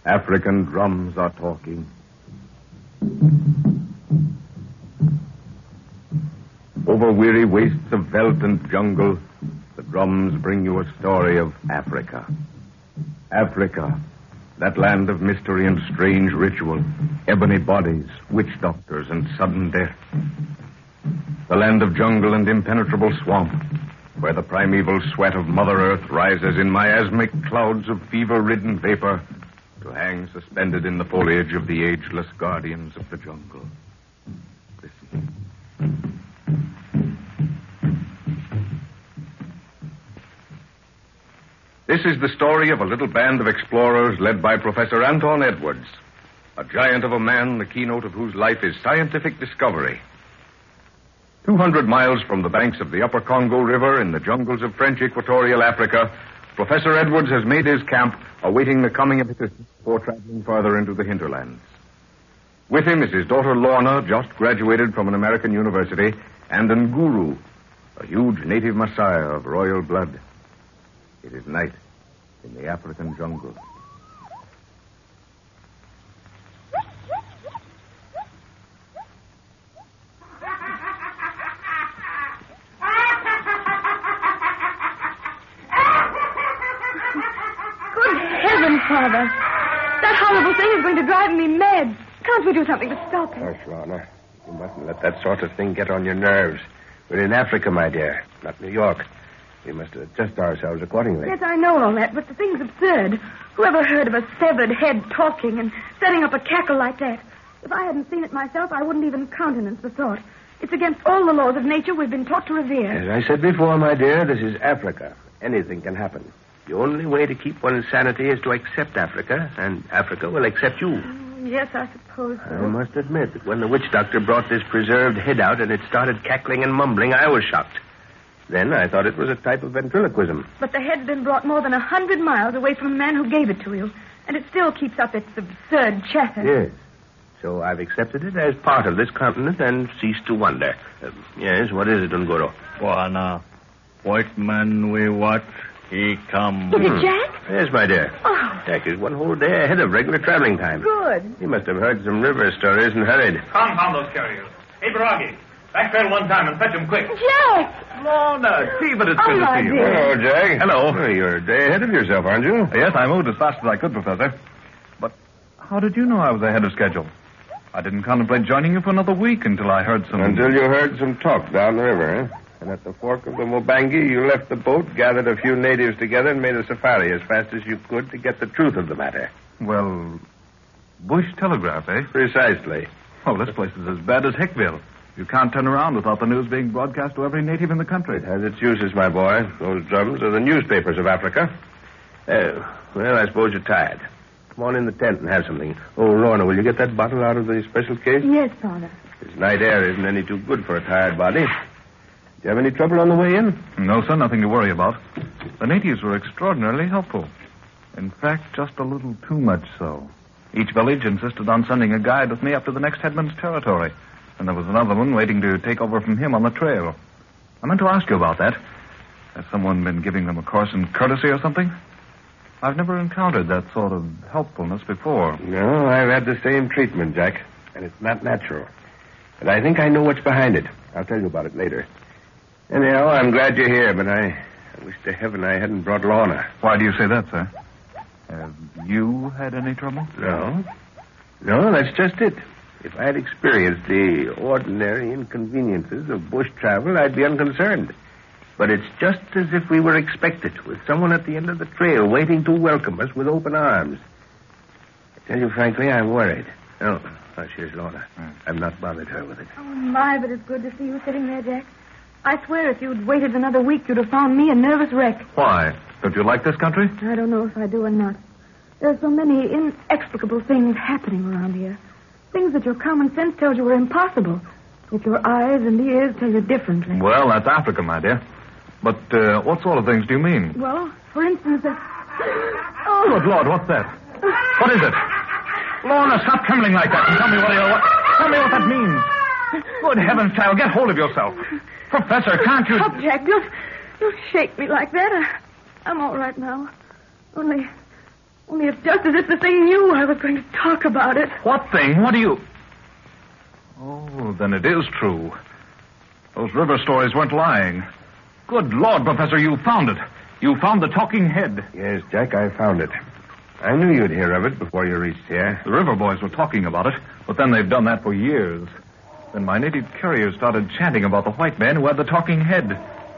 African drums are talking. Over weary wastes of veldt and jungle, the drums bring you a story of Africa. Africa, that land of mystery and strange ritual, ebony bodies, witch doctors, and sudden death. The land of jungle and impenetrable swamp, where the primeval sweat of Mother Earth rises in miasmic clouds of fever-ridden vapor to hang suspended in the foliage of the ageless guardians of the jungle. Listen. This is the story of a little band of explorers led by Professor Anton Edwards, a giant of a man, the keynote of whose life is scientific discovery. 200 miles from the banks of the Upper Congo River in the jungles of French Equatorial Africa, Professor Edwards has made his camp, awaiting the coming of assistance before traveling further into the hinterlands. With him is his daughter Lorna, just graduated from an American university, and Nguru, a huge native Maasai of royal blood. It is night in the African jungle. Father, that horrible thing is going to drive me mad. Can't we do something to stop it? Hush, Lorna. You mustn't let that sort of thing get on your nerves. We're in Africa, my dear, not New York. We must adjust ourselves accordingly. Yes, I know all that, but the thing's absurd. Whoever heard of a severed head talking and setting up a cackle like that? If I hadn't seen it myself, I wouldn't even countenance the thought. It's against all the laws of nature we've been taught to revere. As I said before, my dear, this is Africa. Anything can happen. The only way to keep one's sanity is to accept Africa, and Africa will accept you. Yes, I suppose so. I must admit that when the witch doctor brought this preserved head out and it started cackling and mumbling, I was shocked. Then I thought it was a type of ventriloquism. But the head's been brought more than 100 miles away from the man who gave it to you, and it still keeps up its absurd chatter. Yes. So I've accepted it as part of this continent and ceased to wonder. Yes, what is it, Ngoro? Bwana, white man we watch, he come. Is it Jack? Yes, my dear. Oh. Jack is one whole day ahead of regular traveling time. Good. He must have heard some river stories and hurried. Confound those carriers. Hey, Baragi, backtrail one time and fetch them quick. Jack! Lorna, Stephen, it's good to my see you. dear. Hello, Jack. Hello. Oh, you're a day ahead of yourself, aren't you? Yes, I moved as fast as I could, Professor. But how did you know I was ahead of schedule? I didn't contemplate joining you for another week until I heard some... Until you heard some talk down the river, huh? And at the fork of the Mubangi, you left the boat, gathered a few natives together, and made a safari as fast as you could to get the truth of the matter. Well, bush telegraph, eh? Precisely. Oh, this place is as bad as Hickville. You can't turn around without the news being broadcast to every native in the country. It has its uses, my boy. Those drums are the newspapers of Africa. Well, I suppose you're tired. Come on in the tent and have something. Oh, Lorna, will you get that bottle out of the special case? Yes, Father. This night air isn't any too good for a tired body. Do you have any trouble on the way in? No, sir, nothing to worry about. The natives were extraordinarily helpful. In fact, just a little too much so. Each village insisted on sending a guide with me up to the next headman's territory. And there was another one waiting to take over from him on the trail. I meant to ask you about that. Has someone been giving them a course in courtesy or something? I've never encountered that sort of helpfulness before. No, I've had the same treatment, Jack. And it's not natural. But I think I know what's behind it. I'll tell you about it later. Anyhow, I'm glad you're here, but I wish to heaven I hadn't brought Lorna. Why do you say that, sir? Have you had any trouble? No. No, that's just it. If I had experienced the ordinary inconveniences of bush travel, I'd be unconcerned. But it's just as if we were expected, with someone at the end of the trail waiting to welcome us with open arms. I tell you frankly, I'm worried. Oh, here's Lorna. I've not bothered her with it. Oh, my, but it's good to see you sitting there, Jack. I swear if you'd waited another week, you'd have found me a nervous wreck. Why? Don't you like this country? I don't know if I do or not. There's so many inexplicable things happening around here. Things that your common sense tells you are impossible. Yet your eyes and ears tell you differently. Well, that's Africa, my dear. But what sort of things do you mean? Well, for instance, Oh, good Lord, what's that? What is it? Lorna, stop trembling like that and tell me tell me what that means. Good heavens, child, get hold of yourself. Professor, can't you... Stop, Jack. Don't shake me like that. I'm all right now. Only Only it's just as if the thing knew I was going to talk about it. What thing? What do you... Oh, then it is true. Those river stories weren't lying. Good Lord, Professor, you found it. You found the talking head. Yes, Jack, I found it. I knew you'd hear of it before you reached here. The river boys were talking about it, but then they've done that for years. Then my native carrier started chanting about the white man who had the talking head.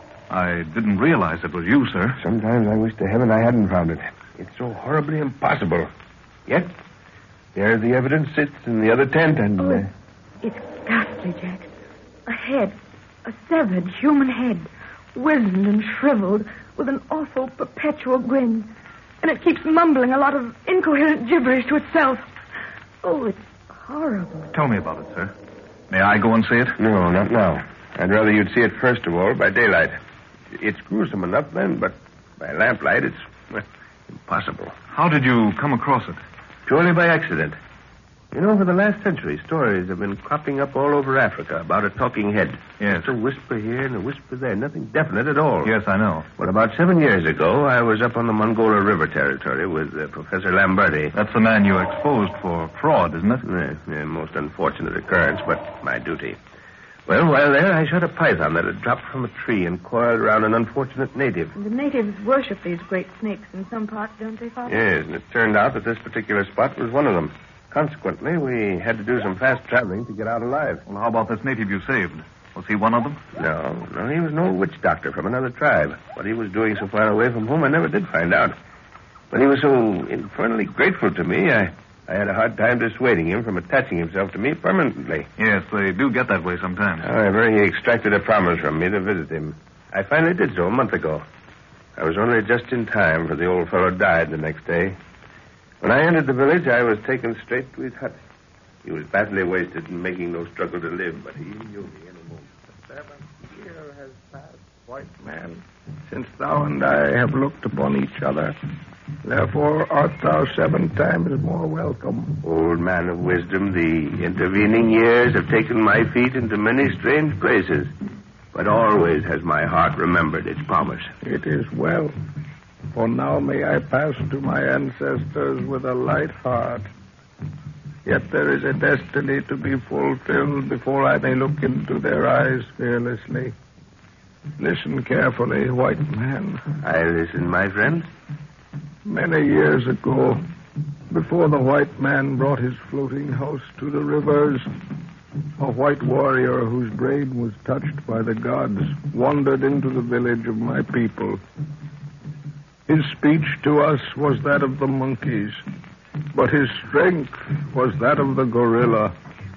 I didn't realize it was you, sir. Sometimes I wish to heaven I hadn't found it. It's so horribly impossible. Yet, there the evidence sits in the other tent and... Oh, it's ghastly, Jack. A head. A severed human head. Wizened and shriveled, with an awful perpetual grin. And it keeps mumbling a lot of incoherent gibberish to itself. Oh, it's horrible. Tell me about it, sir. May I go and see it? No, not now. I'd rather you'd see it first of all by daylight. It's gruesome enough then, but by lamplight it's impossible. How did you come across it? Purely by accident. You know, for the last century, stories have been cropping up all over Africa about a talking head. Yes. It's a whisper here and a whisper there. Nothing definite at all. Yes, I know. Well, about 7 years ago, I was up on the Mongola River territory with Professor Lamberti. That's the man you exposed for fraud, isn't it? Yeah, most unfortunate occurrence, but my duty. Well, while there, I shot a python that had dropped from a tree and coiled around an unfortunate native. The natives worship these great snakes in some parts, don't they, Father? Yes, and it turned out that this particular spot was one of them. Consequently, we had to do some fast traveling to get out alive. Well, how about this native you saved? Was he one of them? No, he was no witch doctor from another tribe. What he was doing so far away from home, I never did find out. But he was so infernally grateful to me, I had a hard time dissuading him from attaching himself to me permanently. Yes, they do get that way sometimes. However, he extracted a promise from me to visit him. I finally did so a month ago. I was only just in time, for the old fellow died the next day. When I entered the village, I was taken straight to his hut. He was badly wasted and making no struggle to live, but he knew me in a moment. The 7th year has passed, white man, since thou and I have looked upon each other. Therefore art thou 7 times more welcome. Old man of wisdom, the intervening years have taken my feet into many strange places, but always has my heart remembered its promise. It is well. For now may I pass to my ancestors with a light heart. Yet there is a destiny to be fulfilled before I may look into their eyes fearlessly. Listen carefully, white man. I listen, my friend. Many years ago, before the white man brought his floating house to the rivers, a white warrior whose brain was touched by the gods wandered into the village of my people. His speech to us was that of the monkeys, but his strength was that of the gorilla.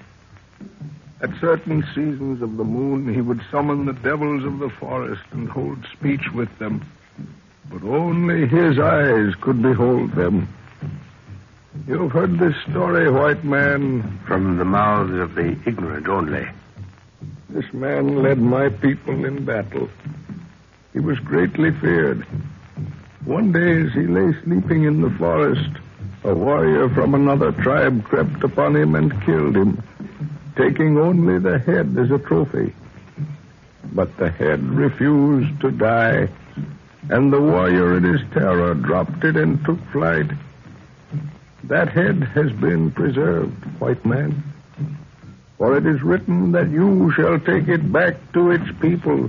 At certain seasons of the moon, he would summon the devils of the forest and hold speech with them, but only his eyes could behold them. You've heard this story, white man. From the mouths of the ignorant only. This man led my people in battle. He was greatly feared. One day, as he lay sleeping in the forest, a warrior from another tribe crept upon him and killed him, taking only the head as a trophy. But the head refused to die, and the warrior in his terror dropped it and took flight. That head has been preserved, white man, for it is written that you shall take it back to its people.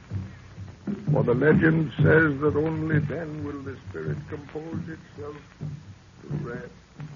For the legend says that only then will the spirit compose itself to rest.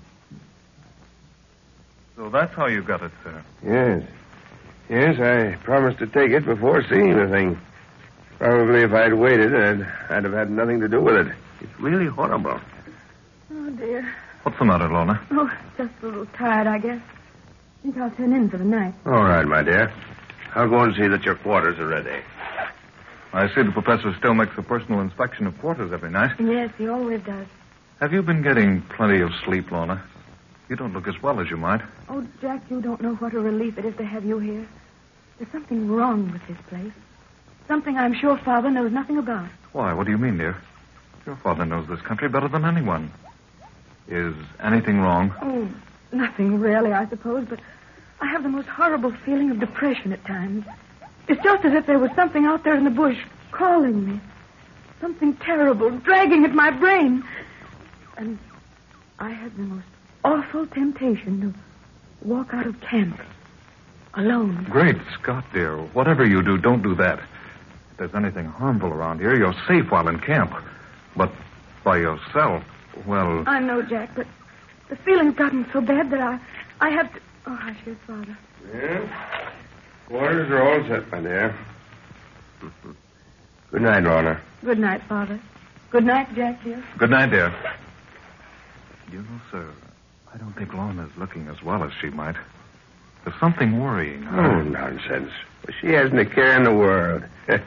So that's how you got it, sir. Yes. Yes, I promised to take it before seeing the thing. Probably if I'd waited, I'd have had nothing to do with it. It's really horrible. Oh, dear. What's the matter, Lorna? Oh, just a little tired, I guess. I think I'll turn in for the night. All right, my dear. I'll go and see that your quarters are ready. I see the professor still makes a personal inspection of quarters every night. Yes, he always does. Have you been getting plenty of sleep, Lorna? You don't look as well as you might. Oh, Jack, you don't know what a relief it is to have you here. There's something wrong with this place. Something I'm sure Father knows nothing about. Why? What do you mean, dear? Your father knows this country better than anyone. Is anything wrong? Oh, nothing really, I suppose, but I have the most horrible feeling of depression at times. It's just as if there was something out there in the bush calling me. Something terrible, dragging at my brain. And I had the most awful temptation to walk out of camp alone. Great Scott, dear. Whatever you do, don't do that. If there's anything harmful around here, you're safe while in camp. But by yourself, well... I know, Jack, but the feeling's gotten so bad that I have to... Oh, hush, your father. Yeah? Quarters are all set, my dear. Good night, Lorna. Good night, Father. Good night, Jack, dear. Good night, dear. You know, sir, I don't think Lorna's looking as well as she might. There's something worrying her. Oh, nonsense. She hasn't a care in the world.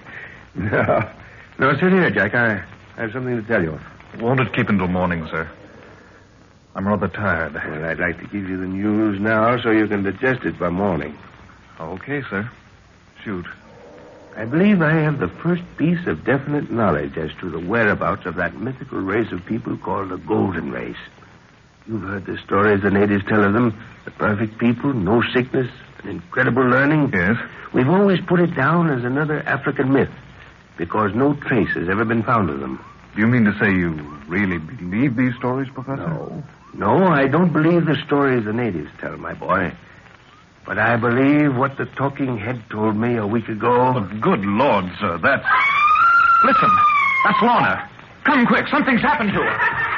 No, sit here, Jack. I have something to tell you. Won't it keep until morning, sir? I'm rather tired. Well, I'd like to give you the news now so you can digest it by morning. Okay, sir. Shoot. I believe I have the first piece of definite knowledge as to the whereabouts of that mythical race of people called the Golden Race. You've heard the stories the natives tell of them. The perfect people, no sickness, an incredible learning. Yes? We've always put it down as another African myth because no trace has ever been found of them. Do you mean to say you really believe these stories, Professor? No, I don't believe the stories the natives tell, my boy. But I believe what the talking head told me a week ago. But good Lord, sir, that's... Listen, that's Lorna. Come quick, something's happened to her.